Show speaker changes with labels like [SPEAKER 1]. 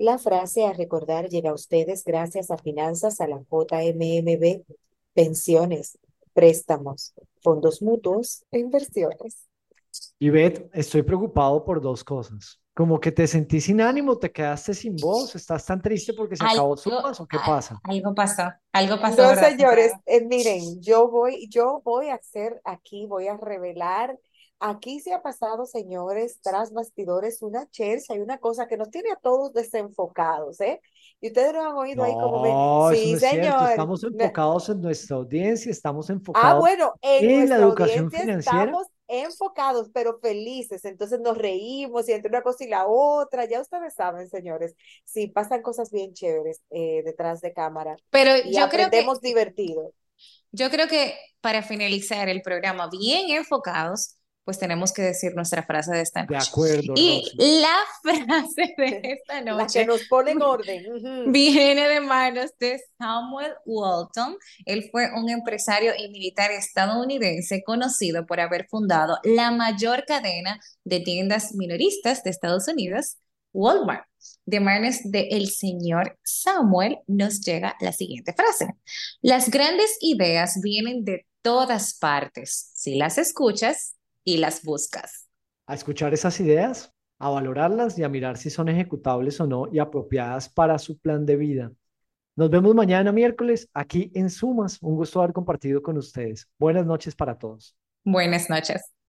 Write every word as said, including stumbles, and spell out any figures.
[SPEAKER 1] La frase a recordar llega a ustedes gracias a Finanzas a la J M M B, pensiones, préstamos, fondos mutuos e inversiones.
[SPEAKER 2] Y Beth, estoy preocupado por dos cosas. Como que te sentí sin ánimo, te quedaste sin voz, estás tan triste porque se acabó
[SPEAKER 3] Algo,
[SPEAKER 2] Sumas o qué
[SPEAKER 3] a-
[SPEAKER 2] pasa.
[SPEAKER 3] algo pasó, algo pasó,
[SPEAKER 1] No,
[SPEAKER 3] ¿verdad,
[SPEAKER 1] señores,
[SPEAKER 3] Santiago?
[SPEAKER 1] eh, miren, yo voy, yo voy a hacer aquí, voy a revelar. Aquí se ha pasado, señores, tras bastidores, una chercha y una cosa que nos tiene a todos desenfocados, ¿eh? Y ustedes lo han oído ahí como me,
[SPEAKER 2] No, eso no
[SPEAKER 1] sí,
[SPEAKER 2] es cierto.
[SPEAKER 1] señor.
[SPEAKER 2] Estamos
[SPEAKER 1] No,
[SPEAKER 2] enfocados en nuestra audiencia, estamos
[SPEAKER 1] ah,
[SPEAKER 2] enfocados
[SPEAKER 1] bueno, en
[SPEAKER 2] en la
[SPEAKER 1] nuestra
[SPEAKER 2] educación
[SPEAKER 1] audiencia
[SPEAKER 2] financiera.
[SPEAKER 1] estamos enfocados, pero felices. Entonces nos reímos y entre una cosa y la otra, ya ustedes saben, señores, sí, pasan cosas bien chéveres eh, detrás de cámara
[SPEAKER 3] Pero
[SPEAKER 1] y
[SPEAKER 3] yo creo que,
[SPEAKER 1] aprendemos divertido.
[SPEAKER 3] yo creo que para finalizar el programa bien enfocados, pues tenemos que decir nuestra frase de esta
[SPEAKER 2] De
[SPEAKER 3] noche.
[SPEAKER 2] acuerdo,
[SPEAKER 3] Y
[SPEAKER 2] Rosy.
[SPEAKER 3] la frase de esta
[SPEAKER 1] La que
[SPEAKER 3] noche
[SPEAKER 1] nos pone en orden. Ujú.
[SPEAKER 3] viene de manos de Samuel Walton. Él fue un empresario y militar estadounidense conocido por haber fundado la mayor cadena de tiendas minoristas de Estados Unidos, Walmart. De manos de el señor Samuel nos llega la siguiente frase. Las grandes ideas vienen de todas partes si las escuchas y las buscas.
[SPEAKER 2] A escuchar esas ideas, a valorarlas y a mirar si son ejecutables o no y apropiadas para su plan de vida. Nos vemos mañana miércoles aquí en Sumas. Un gusto haber compartido con ustedes. Buenas noches para todos.
[SPEAKER 3] Buenas noches.